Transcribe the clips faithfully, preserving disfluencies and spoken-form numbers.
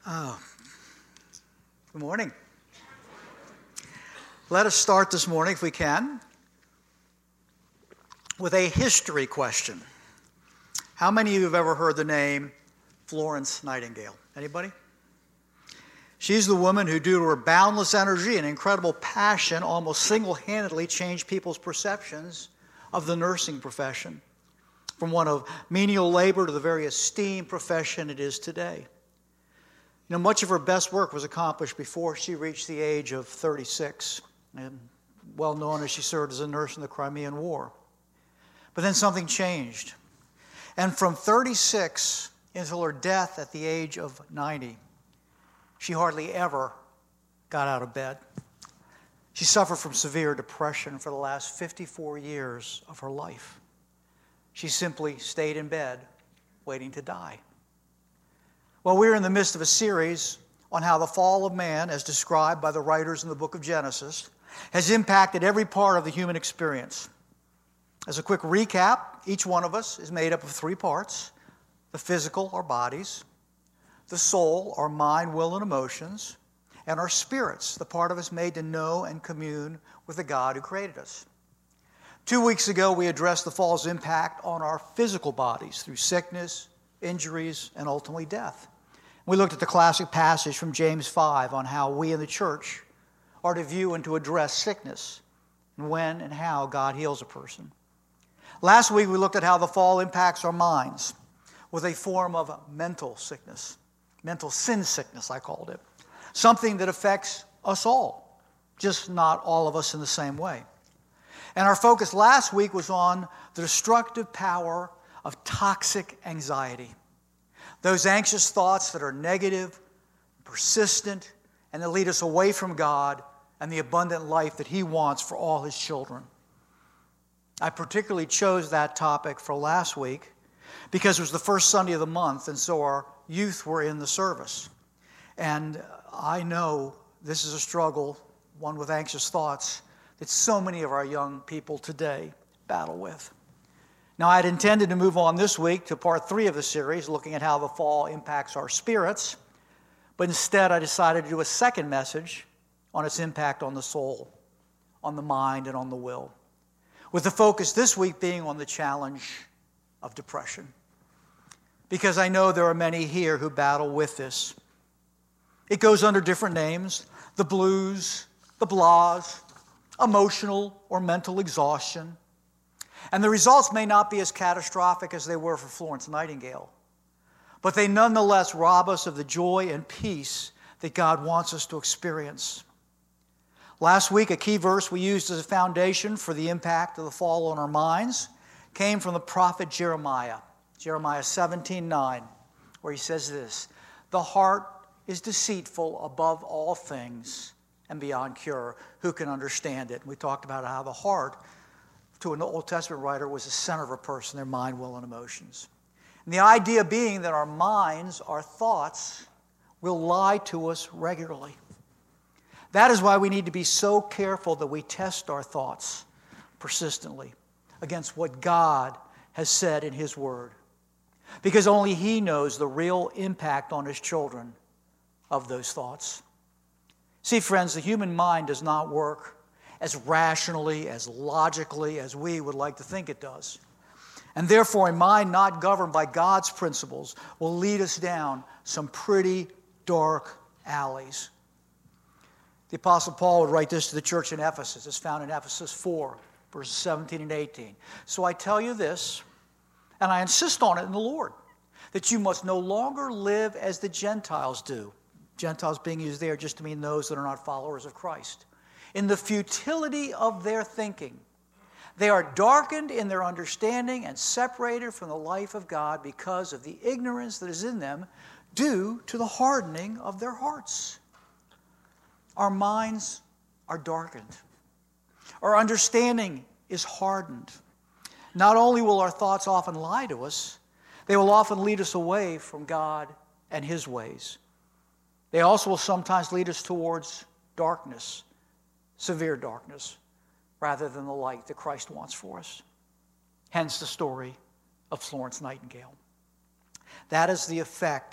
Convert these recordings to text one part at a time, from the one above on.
Oh, good morning. Let us start this morning, if we can, with a history question. How many of you have ever heard the name Florence Nightingale? Anybody? She's the woman who, due to her boundless energy and incredible passion, almost single-handedly changed people's perceptions of the nursing profession, from one of menial labor to the very esteemed profession it is today. You know, much of her best work was accomplished before she reached the age of thirty-six, and well known as she served as a nurse in the Crimean War. But then something changed. And from thirty-six until her death at the age of ninety, she hardly ever got out of bed. She suffered from severe depression for the last fifty-four years of her life. She simply stayed in bed, waiting to die. Well, we're in the midst of a series on how the fall of man, as described by the writers in the book of Genesis, has impacted every part of the human experience. As a quick recap, each one of us is made up of three parts: the physical, our bodies; the soul, our mind, will, and emotions; and our spirits, the part of us made to know and commune with the God who created us. Two weeks ago, we addressed the fall's impact on our physical bodies through sickness, injuries, and ultimately death. We looked at the classic passage from James five on how we in the church are to view and to address sickness, and when and how God heals a person. Last week, we looked at how the fall impacts our minds with a form of mental sickness, mental sin sickness, I called it, something that affects us all, just not all of us in the same way. And our focus last week was on the destructive power of toxic anxiety. Those anxious thoughts that are negative, persistent, and that lead us away from God and the abundant life that He wants for all His children. I particularly chose that topic for last week because it was the first Sunday of the month, and so our youth were in the service. And I know this is a struggle, one with anxious thoughts, that so many of our young people today battle with. Now, I had intended to move on this week to part three of the series, looking at how the fall impacts our spirits, but instead I decided to do a second message on its impact on the soul, on the mind, and on the will, with the focus this week being on the challenge of depression. Because I know there are many here who battle with this. It goes under different names: the blues, the blahs, emotional or mental exhaustion. And the results may not be as catastrophic as they were for Florence Nightingale, but they nonetheless rob us of the joy and peace that God wants us to experience. Last week, a key verse we used as a foundation for the impact of the fall on our minds came from the prophet Jeremiah, Jeremiah seventeen nine, where he says this: "The heart is deceitful above all things and beyond cure. Who can understand it?" We talked about how the heart, to an Old Testament writer, was the center of a person, their mind, will, and emotions. And the idea being that our minds, our thoughts, will lie to us regularly. That is why we need to be so careful that we test our thoughts persistently against what God has said in His Word. Because only He knows the real impact on His children of those thoughts. See, friends, the human mind does not work as rationally, as logically as we would like to think it does. And therefore, a mind not governed by God's principles will lead us down some pretty dark alleys. The Apostle Paul would write this to the church in Ephesus. It's found in Ephesus four, verses seventeen and eighteen. "So I tell you this, and I insist on it in the Lord, that you must no longer live as the Gentiles do." Gentiles being used there just to mean those that are not followers of Christ. "In the futility of their thinking. They are darkened in their understanding and separated from the life of God because of the ignorance that is in them due to the hardening of their hearts." Our minds are darkened. Our understanding is hardened. Not only will our thoughts often lie to us, they will often lead us away from God and His ways. They also will sometimes lead us towards darkness, severe darkness, rather than the light that Christ wants for us. Hence the story of Florence Nightingale. That is the effect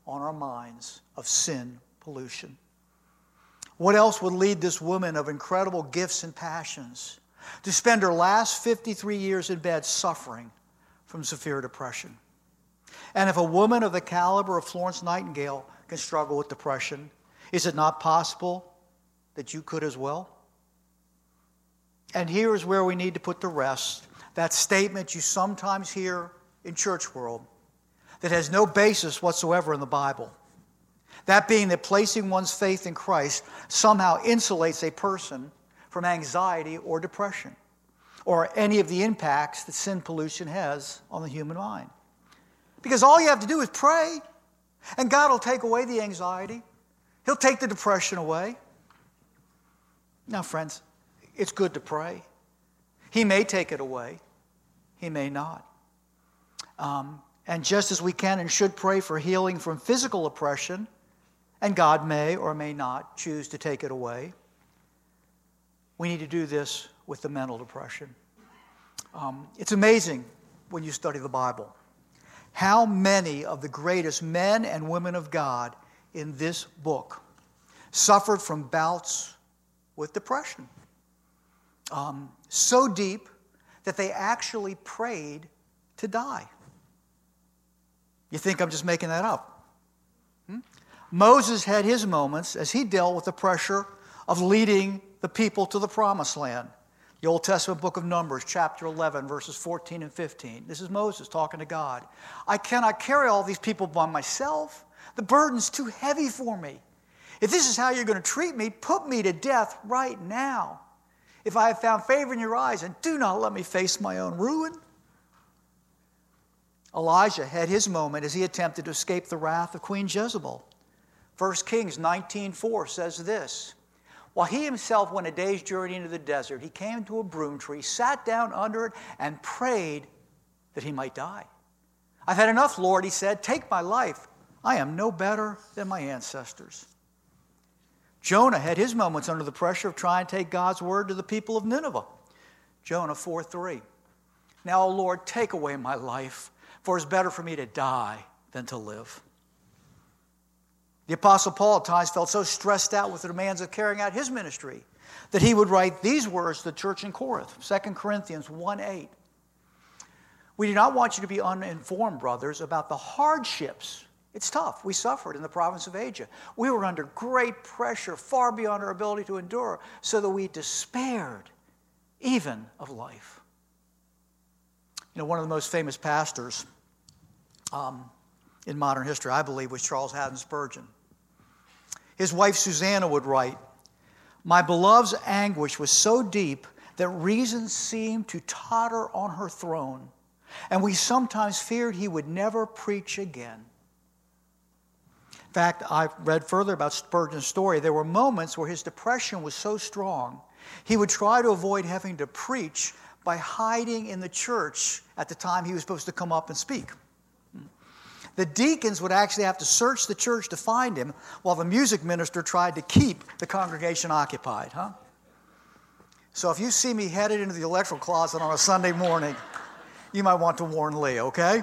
on our minds of sin pollution. What else would lead this woman of incredible gifts and passions to spend her last fifty-three years in bed suffering from severe depression? And if a woman of the caliber of Florence Nightingale can struggle with depression, is it not possible that you could as well? And here is where we need to put to rest that statement you sometimes hear in church world that has no basis whatsoever in the Bible. That being that placing one's faith in Christ somehow insulates a person from anxiety or depression or any of the impacts that sin pollution has on the human mind. Because all you have to do is pray, and God will take away the anxiety. He'll take the depression away. Now, friends, it's good to pray. He may take it away. He may not. Um, and just as we can and should pray for healing from physical oppression, and God may or may not choose to take it away, we need to do this with the mental depression. Um, it's amazing when you study the Bible how many of the greatest men and women of God in this book suffered from bouts with depression. Um, so deep that they actually prayed to die. You think I'm just making that up? Hmm? Moses had his moments as he dealt with the pressure of leading the people to the promised land. The Old Testament book of Numbers, chapter eleven, verses fourteen and fifteen. This is Moses talking to God. I cannot carry all these people by myself. The burden's too heavy for me. If this is how you're going to treat me, put me to death right now. If I have found favor in your eyes, and do not let me face my own ruin. Elijah had his moment as he attempted to escape the wrath of Queen Jezebel. First Kings nineteen four says this. While he himself went a day's journey into the desert, he came to a broom tree, sat down under it, and prayed that he might die. I've had enough, Lord, he said. Take my life. I am no better than my ancestors. Jonah had his moments under the pressure of trying to take God's word to the people of Nineveh. Jonah four three. Now, O Lord, take away my life, for it's better for me to die than to live. The Apostle Paul at times felt so stressed out with the demands of carrying out his ministry that he would write these words to the church in Corinth, Second Corinthians one eight. We do not want you to be uninformed, brothers, about the hardships. It's tough. We suffered in the province of Asia. We were under great pressure, far beyond our ability to endure, so that we despaired even of life. You know, one of the most famous pastors um, in modern history, I believe, was Charles Haddon Spurgeon. His wife Susanna would write, my beloved's anguish was so deep that reason seemed to totter on her throne, and we sometimes feared he would never preach again. In fact, I read further about Spurgeon's story. There were moments where his depression was so strong, he would try to avoid having to preach by hiding in the church at the time he was supposed to come up and speak. The deacons would actually have to search the church to find him while the music minister tried to keep the congregation occupied, huh? So if you see me headed into the electrical closet on a Sunday morning, you might want to warn Lee, okay?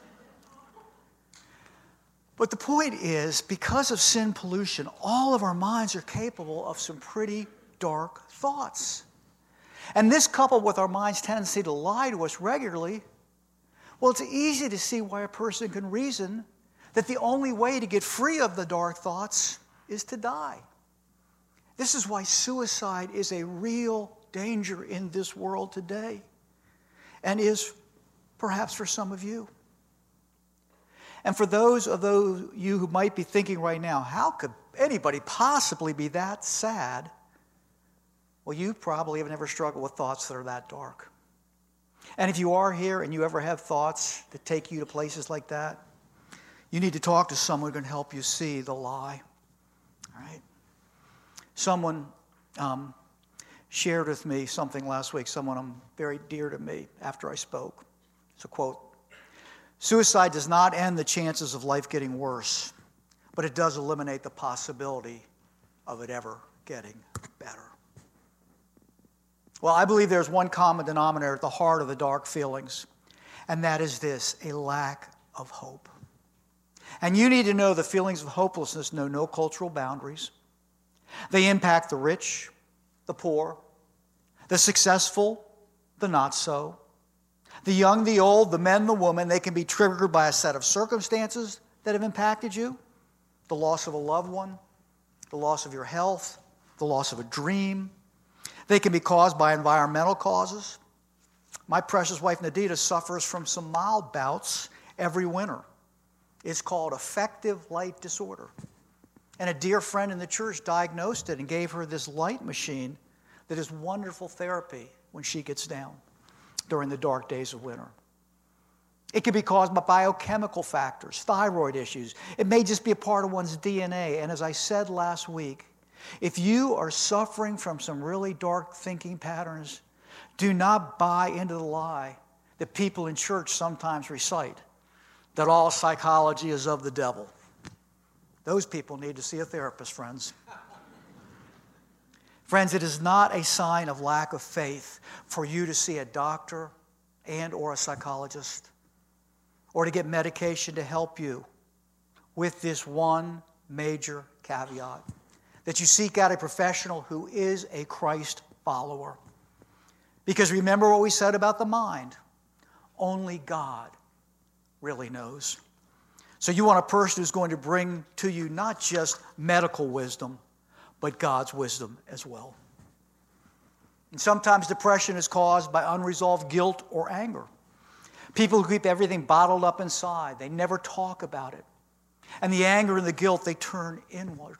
But the point is, because of sin pollution, all of our minds are capable of some pretty dark thoughts. And this, coupled with our mind's tendency to lie to us regularly, well, it's easy to see why a person can reason that the only way to get free of the dark thoughts is to die. This is why suicide is a real danger in this world today, and is perhaps for some of you. And for those of those you who might be thinking right now, how could anybody possibly be that sad? Well, you probably have never struggled with thoughts that are that dark. And if you are here and you ever have thoughts that take you to places like that, you need to talk to someone who can help you see the lie. All right? Someone um, shared with me something last week, someone um, very dear to me after I spoke. It's a quote. Suicide does not end the chances of life getting worse, but it does eliminate the possibility of it ever getting better. Well, I believe there's one common denominator at the heart of the dark feelings, and that is this, a lack of hope. And you need to know the feelings of hopelessness know no cultural boundaries. They impact the rich, the poor, the successful, the not so, the young, the old, the men, the women. They can be triggered by a set of circumstances that have impacted you, the loss of a loved one, the loss of your health, the loss of a dream. They can be caused by environmental causes. My precious wife Nadita suffers from some mild bouts every winter. It's called affective light disorder. And a dear friend in the church diagnosed it and gave her this light machine that is wonderful therapy when she gets down during the dark days of winter. It can be caused by biochemical factors, thyroid issues. It may just be a part of one's D N A. And as I said last week, if you are suffering from some really dark thinking patterns, do not buy into the lie that people in church sometimes recite, that all psychology is of the devil. Those people need to see a therapist, friends. Friends, it is not a sign of lack of faith for you to see a doctor and or a psychologist or to get medication to help you, with this one major caveat, that you seek out a professional who is a Christ follower. Because remember what we said about the mind. Only God really knows. So you want a person who's going to bring to you not just medical wisdom, but God's wisdom as well. And sometimes depression is caused by unresolved guilt or anger. People who keep everything bottled up inside, they never talk about it. And the anger and the guilt, they turn inward.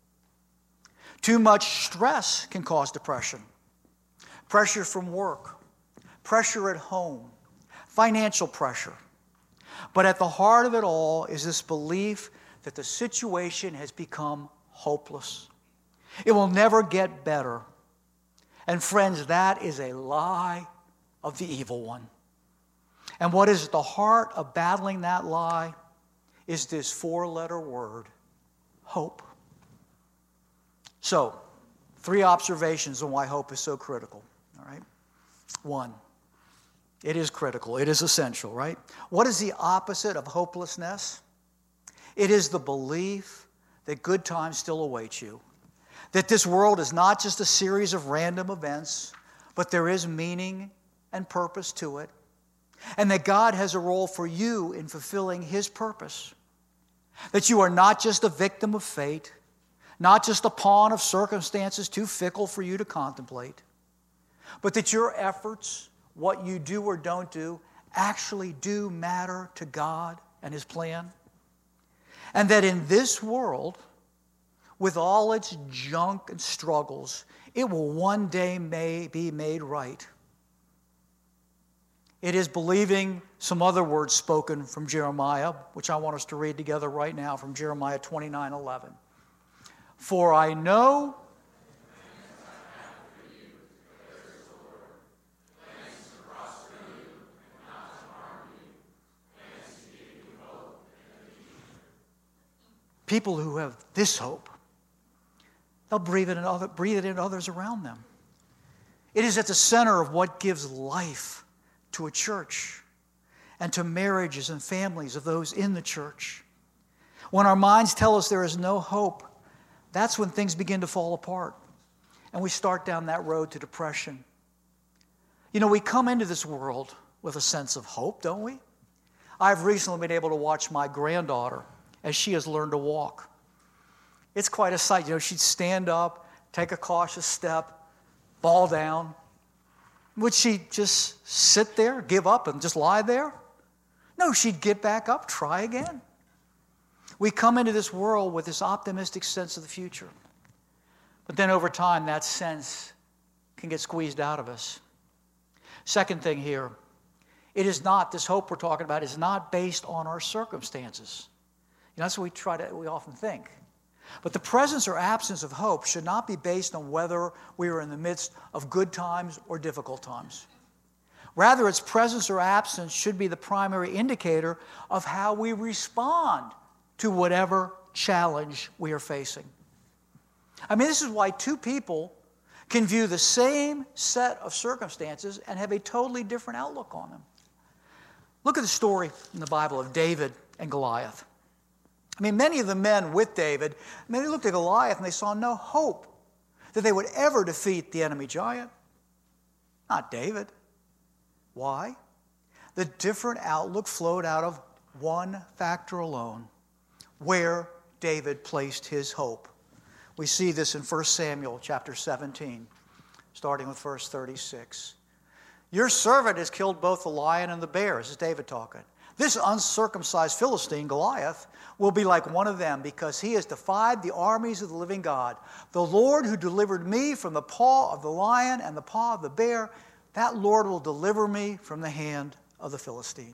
Too much stress can cause depression. Pressure from work, pressure at home, financial pressure. But at the heart of it all is this belief that the situation has become hopeless. It will never get better. And friends, that is a lie of the evil one. And what is at the heart of battling that lie is this four-letter word, hope. So, three observations on why hope is so critical. All right? One, it is critical. It is essential, right? What is the opposite of hopelessness? It is the belief that good times still await you. That this world is not just a series of random events, but there is meaning and purpose to it. And that God has a role for you in fulfilling His purpose. That you are not just a victim of fate, not just a pawn of circumstances too fickle for you to contemplate, but that your efforts, what you do or don't do, actually do matter to God and His plan. And that in this world, with all its junk and struggles, it will one day may be made right. It is believing some other words spoken from Jeremiah, which I want us to read together right now from Jeremiah twenty-nine eleven. For I know people who have this hope, they'll breathe it in other, breathe it in others around them. It is at the center of what gives life to a church and to marriages and families of those in the church. When our minds tell us there is no hope, that's when things begin to fall apart and we start down that road to depression. You know, we come into this world with a sense of hope, don't we? I've recently been able to watch my granddaughter as she has learned to walk. It's quite a sight. You know, she'd stand up, take a cautious step, fall down. Would she just sit there, give up, and just lie there? No, she'd get back up, try again. We come into this world with this optimistic sense of the future. But then over time, that sense can get squeezed out of us. Second thing here, it is not, this hope we're talking about is not based on our circumstances. You know, that's what we try to, we often think. But the presence or absence of hope should not be based on whether we are in the midst of good times or difficult times. Rather, its presence or absence should be the primary indicator of how we respond to whatever challenge we are facing. I mean, this is why two people can view the same set of circumstances and have a totally different outlook on them. Look at the story in the Bible of David and Goliath. I mean, many of the men with David, I mean, they looked at Goliath and they saw no hope that they would ever defeat the enemy giant. Not David. Why? The different outlook flowed out of one factor alone, where David placed his hope. We see this in First Samuel chapter seventeen, starting with verse thirty-six. Your servant has killed both the lion and the bear. This is David talking. This uncircumcised Philistine, Goliath, will be like one of them because he has defied the armies of the living God. The Lord who delivered me from the paw of the lion and the paw of the bear, that Lord will deliver me from the hand of the Philistine.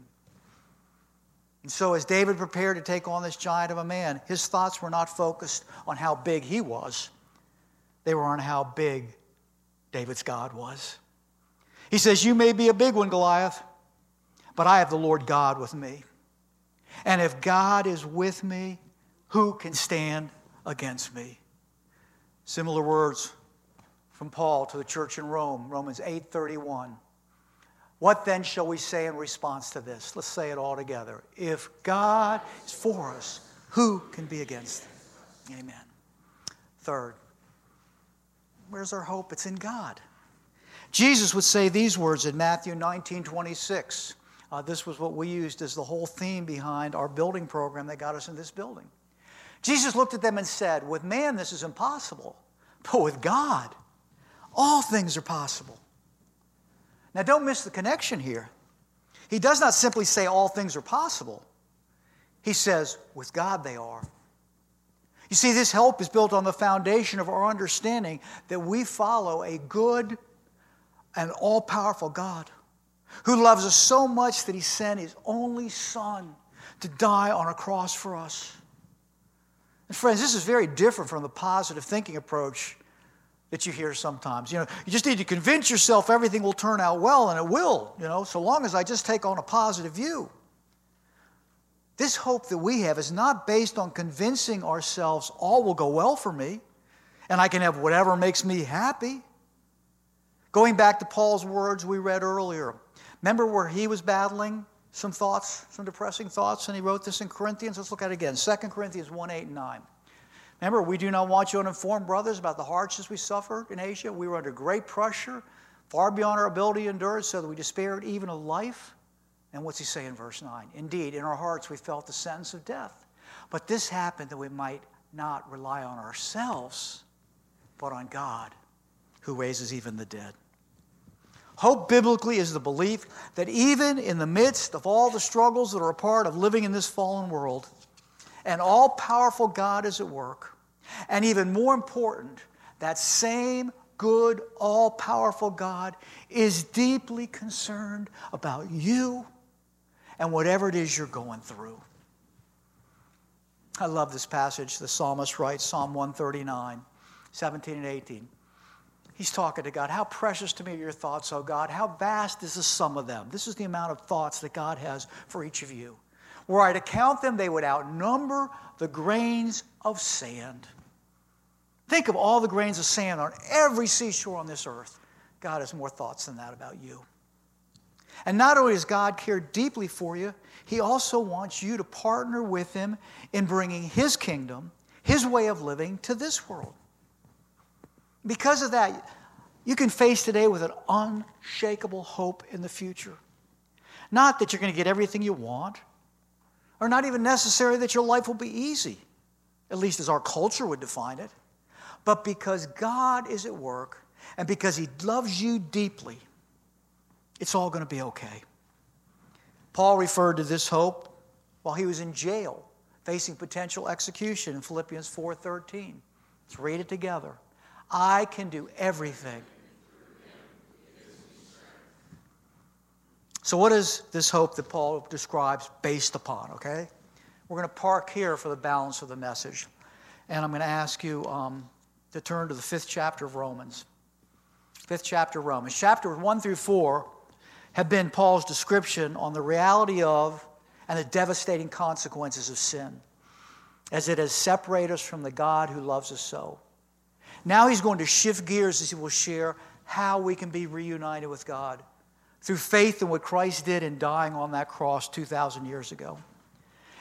And so as David prepared to take on this giant of a man, his thoughts were not focused on how big he was. They were on how big David's God was. He says, you may be a big one, Goliath, but I have the Lord God with me. And if God is with me, who can stand against me? Similar words from Paul to the church in Rome, Romans eight thirty-one. What then shall we say in response to this? Let's say it all together. If God is for us, who can be against us? Amen. Third, where's our hope? It's in God. Jesus would say these words in Matthew nineteen twenty-six. Uh, this was what we used as the whole theme behind our building program that got us in this building. Jesus looked at them and said, with man this is impossible, but with God all things are possible. Now don't miss the connection here. He does not simply say all things are possible. He says, with God they are. You see, this hope is built on the foundation of our understanding that we follow a good and all-powerful God who loves us so much that he sent his only Son to die on a cross for us. And friends, this is very different from the positive thinking approach that you hear sometimes. You know, you just need to convince yourself everything will turn out well, and it will, you know, so long as I just take on a positive view. This hope that we have is not based on convincing ourselves all will go well for me and I can have whatever makes me happy. Going back to Paul's words we read earlier, remember where he was battling some thoughts, some depressing thoughts, and he wrote this in Corinthians? Let's look at it again, Second Corinthians one, eight, and nine. Remember, we do not want you uninformed, brothers, about the hardships we suffered in Asia. We were under great pressure, far beyond our ability to endure, so that we despaired even of life. And what's he say in verse nine? Indeed, in our hearts we felt the sentence of death. But this happened that we might not rely on ourselves, but on God, who raises even the dead. Hope biblically is the belief that even in the midst of all the struggles that are a part of living in this fallen world, an all-powerful God is at work. And even more important, that same good, all-powerful God is deeply concerned about you and whatever it is you're going through. I love this passage. The psalmist writes, Psalm one thirty-nine, seventeen and eighteen. He's talking to God. How precious to me are your thoughts, O God. How vast is the sum of them. This is the amount of thoughts that God has for each of you. Were I to count them, they would outnumber the grains of sand. Think of all the grains of sand on every seashore on this earth. God has more thoughts than that about you. And not only does God care deeply for you, he also wants you to partner with him in bringing his kingdom, his way of living to this world. Because of that, you can face today with an unshakable hope in the future. Not that you're going to get everything you want, or not even necessarily that your life will be easy, at least as our culture would define it, but because God is at work and because he loves you deeply, it's all going to be okay. Paul referred to this hope while he was in jail, facing potential execution in Philippians four thirteen. Let's read it together. I can do everything. So what is this hope that Paul describes based upon, okay? We're going to park here for the balance of the message. And I'm going to ask you um, to turn to the fifth chapter of Romans. Fifth chapter of Romans. Chapters one through four have been Paul's description on the reality of and the devastating consequences of sin, as it has separated us from the God who loves us so. Now he's going to shift gears as he will share how we can be reunited with God through faith in what Christ did in dying on that cross two thousand years ago.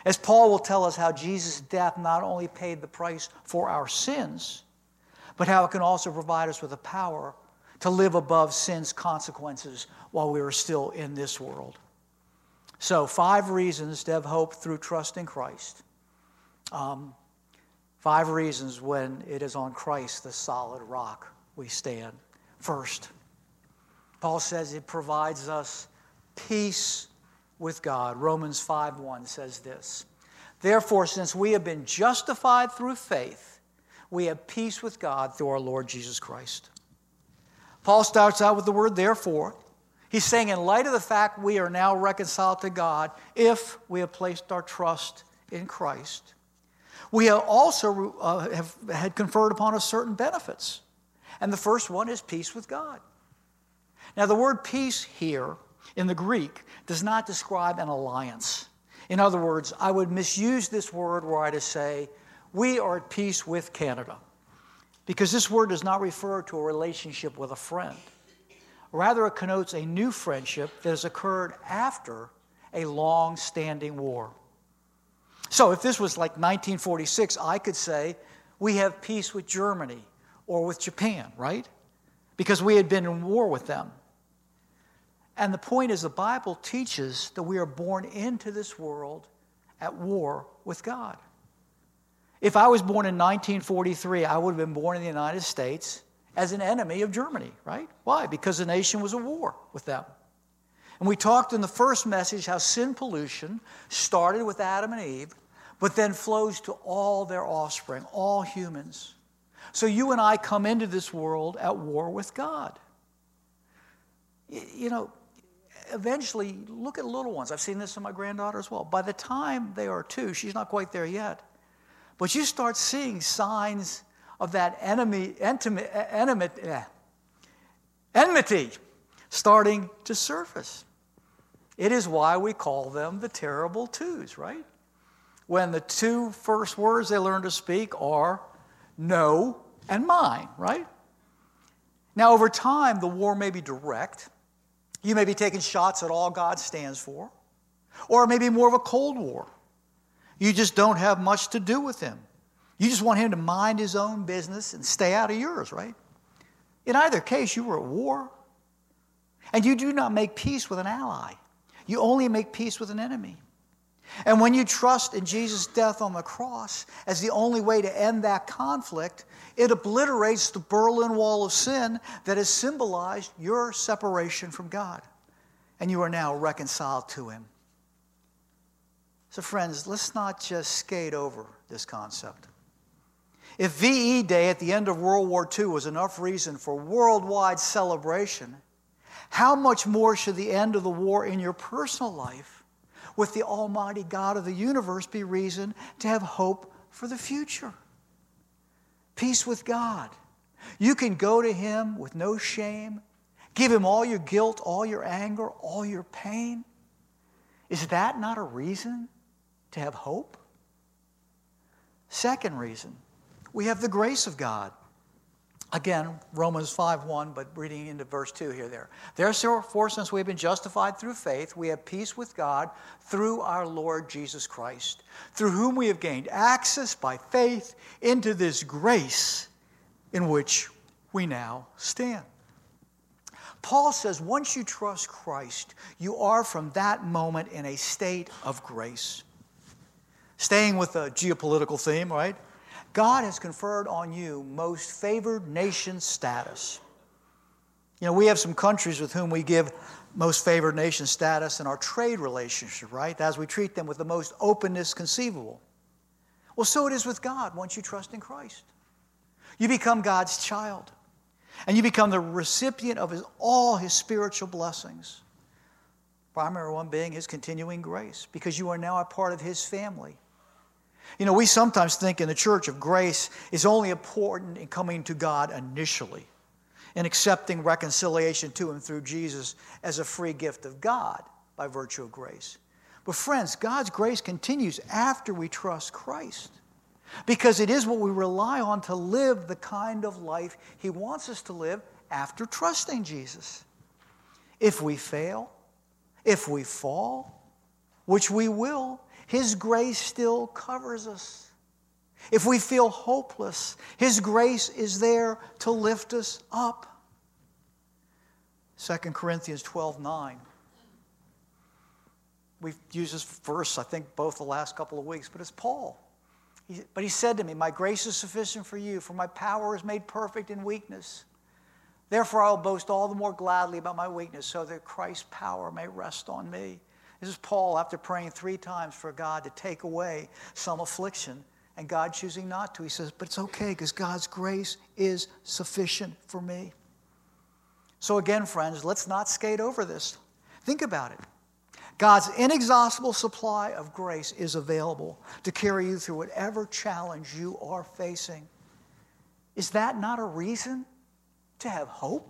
As Paul will tell us how Jesus' death not only paid the price for our sins, but how it can also provide us with the power to live above sin's consequences while we are still in this world. So, five reasons to have hope through trust in Christ. Um, five reasons when it is on Christ, the solid rock, we stand. First, Paul says it provides us peace with God. Romans five one says this, "Therefore, since we have been justified through faith, we have peace with God through our Lord Jesus Christ." Paul starts out with the word therefore. He's saying in light of the fact we are now reconciled to God if we have placed our trust in Christ, we have also uh, have had conferred upon us certain benefits. And the first one is peace with God. Now the word peace here in the Greek does not describe an alliance. In other words, I would misuse this word were I to say, we are at peace with Canada. Because this word does not refer to a relationship with a friend. Rather, it connotes a new friendship that has occurred after a long-standing war. So if this was like nineteen forty-six, I could say, we have peace with Germany or with Japan, right? Because we had been in war with them. And the point is, the Bible teaches that we are born into this world at war with God. If I was born in nineteen forty-three, I would have been born in the United States as an enemy of Germany, right? Why? Because the nation was at war with them. And we talked in the first message how sin pollution started with Adam and Eve, but then flows to all their offspring, all humans. So you and I come into this world at war with God. You know, eventually, look at little ones. I've seen this in my granddaughter as well. By the time they are two, she's not quite there yet, but you start seeing signs of that enemy, intimate, enmity, enmity starting to surface. It is why we call them the terrible twos, right? When the two first words they learn to speak are no and mine, right? Now, over time, the war may be direct. You may be taking shots at all God stands for. Or it may be more of a cold war. You just don't have much to do with him. You just want him to mind his own business and stay out of yours, right? In either case, you were at war. And you do not make peace with an ally. You only make peace with an enemy. And when you trust in Jesus' death on the cross as the only way to end that conflict, it obliterates the Berlin Wall of sin that has symbolized your separation from God. And you are now reconciled to him. So friends, let's not just skate over this concept. If V E Day at the end of World War Two was enough reason for worldwide celebration, how much more should the end of the war in your personal life with the Almighty God of the universe be reason to have hope for the future? Peace with God. You can go to him with no shame, give him all your guilt, all your anger, all your pain. Is that not a reason to have hope? Second reason, we have the grace of God. Again, Romans five one, but reading into verse two here there. Therefore, since we have been justified through faith, we have peace with God through our Lord Jesus Christ, through whom we have gained access by faith into this grace in which we now stand. Paul says once you trust Christ, you are from that moment in a state of grace. Staying with the geopolitical theme, right? God has conferred on you most favored nation status. You know, we have some countries with whom we give most favored nation status in our trade relationship, right? As we treat them with the most openness conceivable. Well, so it is with God once you trust in Christ. You become God's child. And you become the recipient of his, all his spiritual blessings. Primary one being his continuing grace, because you are now a part of his family. You know, we sometimes think in the church of grace is only important in coming to God initially and accepting reconciliation to him through Jesus as a free gift of God by virtue of grace. But friends, God's grace continues after we trust Christ because it is what we rely on to live the kind of life he wants us to live after trusting Jesus. If we fail, if we fall, which we will, His grace still covers us. If we feel hopeless, His grace is there to lift us up. Second Corinthians twelve nine. We've used this verse, I think, both the last couple of weeks, but it's Paul. He, but he said to me, my grace is sufficient for you, for my power is made perfect in weakness. Therefore I will boast all the more gladly about my weakness, so that Christ's power may rest on me. This is Paul after praying three times for God to take away some affliction, and God choosing not to. He says, but it's okay, because God's grace is sufficient for me. So again, friends, let's not skate over this. Think about it. God's inexhaustible supply of grace is available to carry you through whatever challenge you are facing. Is that not a reason to have hope?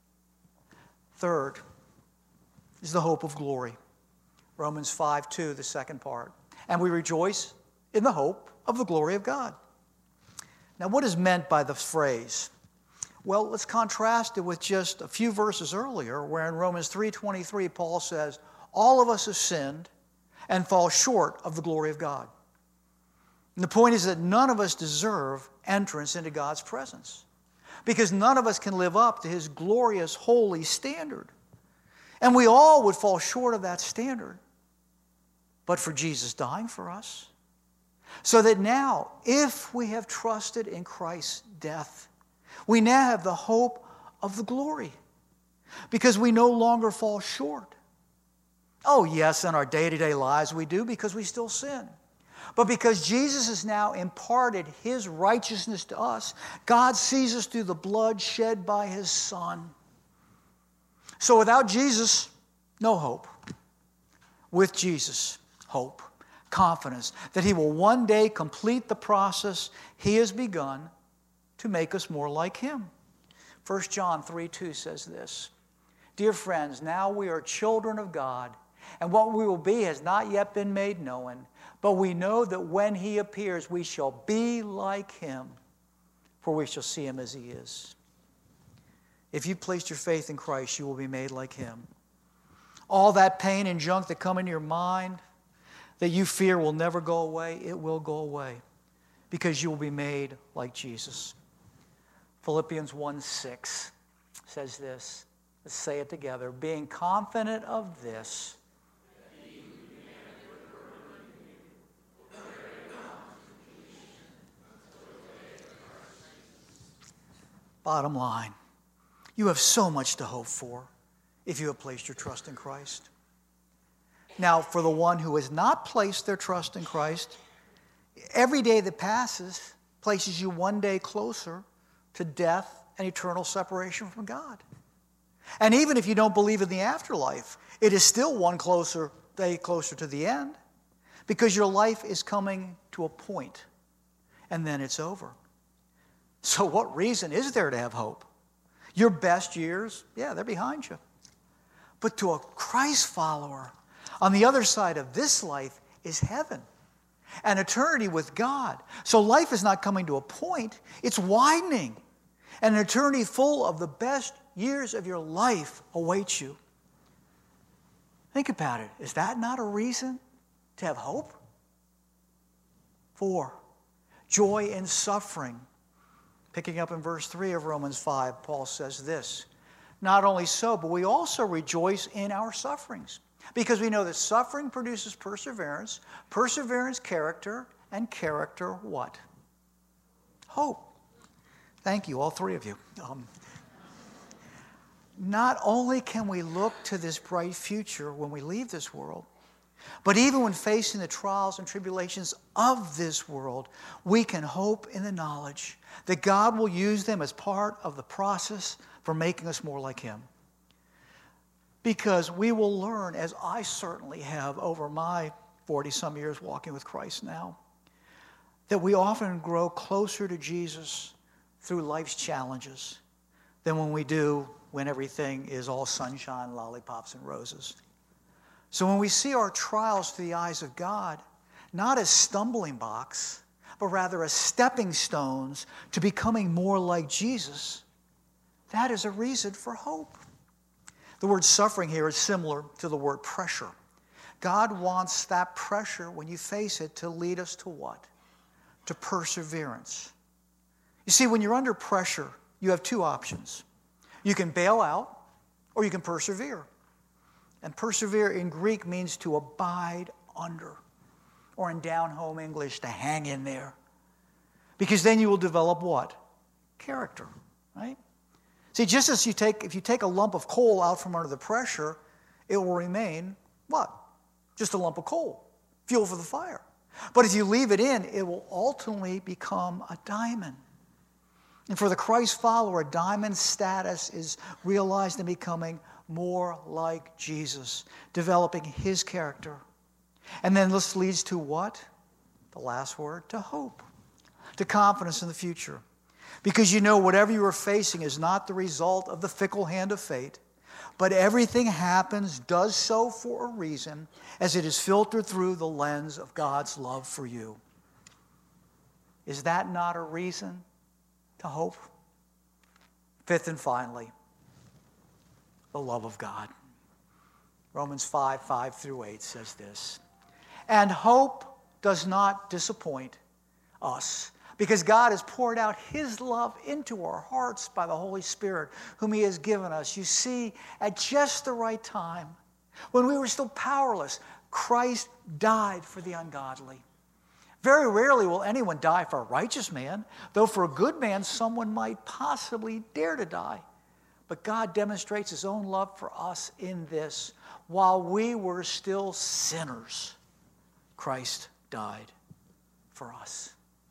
Third is the hope of glory. Romans five two, the second part. And we rejoice in the hope of the glory of God. Now, what is meant by the phrase? Well, let's contrast it with just a few verses earlier, where in Romans three twenty-three, Paul says, all of us have sinned and fall short of the glory of God. And the point is that none of us deserve entrance into God's presence, because none of us can live up to His glorious, holy standard. And we all would fall short of that standard, but for Jesus dying for us. So that now, if we have trusted in Christ's death, we now have the hope of the glory, because we no longer fall short. Oh, yes, in our day-to-day lives we do, because we still sin. But because Jesus has now imparted His righteousness to us, God sees us through the blood shed by His Son. So without Jesus, no hope. With Jesus, hope, confidence that He will one day complete the process He has begun to make us more like Him. First John three two says this, dear friends, now we are children of God, and what we will be has not yet been made known, but we know that when He appears, we shall be like Him, for we shall see Him as He is. If you've placed your faith in Christ, you will be made like Him. All that pain and junk that come into your mind that you fear will never go away, it will go away, because you will be made like Jesus. Philippians one six says this. Let's say it together. Being confident of this, bottom line, you have so much to hope for if you have placed your trust in Christ. Now, for the one who has not placed their trust in Christ, every day that passes places you one day closer to death and eternal separation from God. And even if you don't believe in the afterlife, it is still one closer day closer to the end, because your life is coming to a point, and then it's over. So what reason is there to have hope? Your best years, yeah, they're behind you. But to a Christ follower, on the other side of this life is heaven, an eternity with God. So life is not coming to a point, it's widening. And an eternity full of the best years of your life awaits you. Think about it. Is that not a reason to have hope? Four, joy in suffering. Picking up in verse three of Romans five, Paul says this, not only so, but we also rejoice in our sufferings, because we know that suffering produces perseverance, perseverance character, and character what? Hope. Thank you, all three of you. Um, not only can we look to this bright future when we leave this world, but even when facing the trials and tribulations of this world, we can hope in the knowledge that God will use them as part of the process for making us more like Him. Because we will learn, as I certainly have over my forty-some years walking with Christ now, that we often grow closer to Jesus through life's challenges than when we do when everything is all sunshine, lollipops, and roses. So when we see our trials through the eyes of God, not as stumbling blocks, but rather as stepping stones to becoming more like Jesus, that is a reason for hope. The word suffering here is similar to the word pressure. God wants that pressure, when you face it, to lead us to what? To perseverance. You see, when you're under pressure, you have two options. You can bail out, or you can persevere. And persevere in Greek means to abide under, or in down-home English, to hang in there. Because then you will develop what? Character, right? See, just as you take, if you take a lump of coal out from under the pressure, it will remain what? Just a lump of coal, fuel for the fire. But if you leave it in, it will ultimately become a diamond. And for the Christ follower, diamond status is realized in becoming more like Jesus, developing his character. And then this leads to what? The last word, to hope, to confidence in the future. Because you know whatever you are facing is not the result of the fickle hand of fate, but everything happens, does so for a reason, as it is filtered through the lens of God's love for you. Is that not a reason to hope? Fifth and finally, the love of God. Romans five, five through eight says this. And hope does not disappoint us, because God has poured out his love into our hearts by the Holy Spirit, whom he has given us. You see, at just the right time, when we were still powerless, Christ died for the ungodly. Very rarely will anyone die for a righteous man, though for a good man someone might possibly dare to die. But God demonstrates his own love for us in this. While we were still sinners, Christ died for us.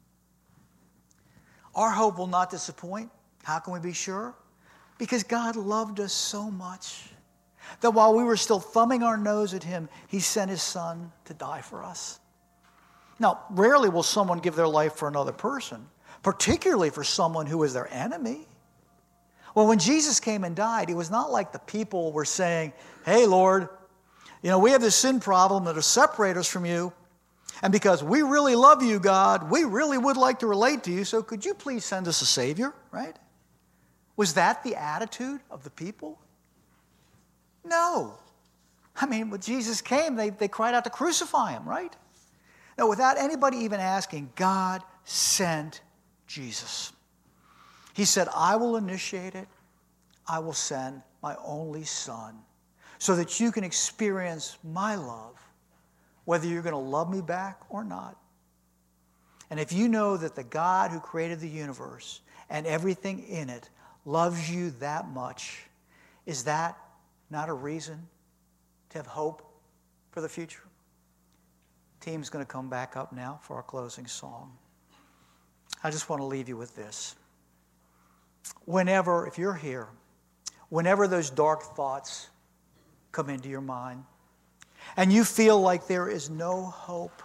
Our hope will not disappoint. How can we be sure? Because God loved us so much that while we were still thumbing our nose at him, he sent his son to die for us. Now, rarely will someone give their life for another person, particularly for someone who is their enemy. Well, when Jesus came and died, it was not like the people were saying, hey, Lord, you know, we have this sin problem that will separate us from you. And because we really love you, God, we really would like to relate to you, so could you please send us a Savior, right? Was that the attitude of the people? No. I mean, when Jesus came, they, they cried out to crucify him, right? No, without anybody even asking, God sent Jesus. He said, I will initiate it. I will send my only son so that you can experience my love, whether you're going to love me back or not. And if you know that the God who created the universe and everything in it loves you that much, is that not a reason to have hope for the future? Team's going to come back up now for our closing song. I just want to leave you with this. Whenever, if you're here, whenever those dark thoughts come into your mind, and you feel like there is no hope,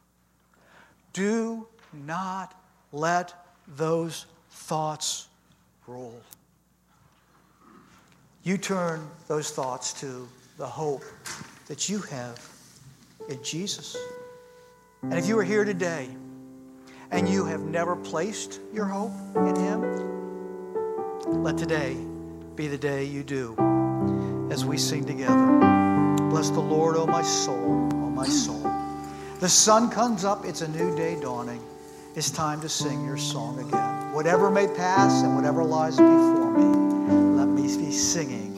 do not let those thoughts rule. You turn those thoughts to the hope that you have in Jesus. And if you are here today and you have never placed your hope in him, let today be the day you do as we sing together. Bless the Lord, O my soul, O my soul. The sun comes up, it's a new day dawning. It's time to sing your song again. Whatever may pass and whatever lies before me, let me be singing